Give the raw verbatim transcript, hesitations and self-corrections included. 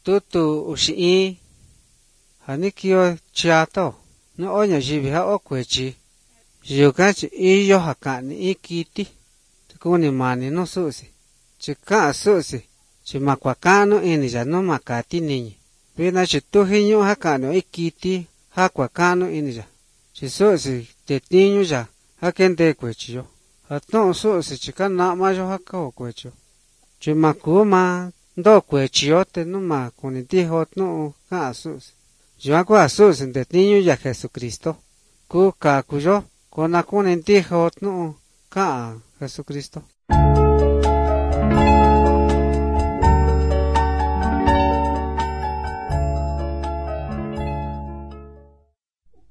tutu ushi hanikio chiato no oña jibi ha okwechi yuka chi iyo hakani ikiti kuni mani no susi chika susi chimakwakano ini ya no makati niñi pina chituhinyo hakano ikiti hakwakano ini ya chisusi tetiño ya hakende kwechiyo hatno susi chika nama yo hakao kwechiyo chimakuma ndo kwechiyo te numa kuni dijo no ka susi yo kwa susi tetiño ya Jesucristo ku ka kuyo kona kuni dijo no ka Jesucristo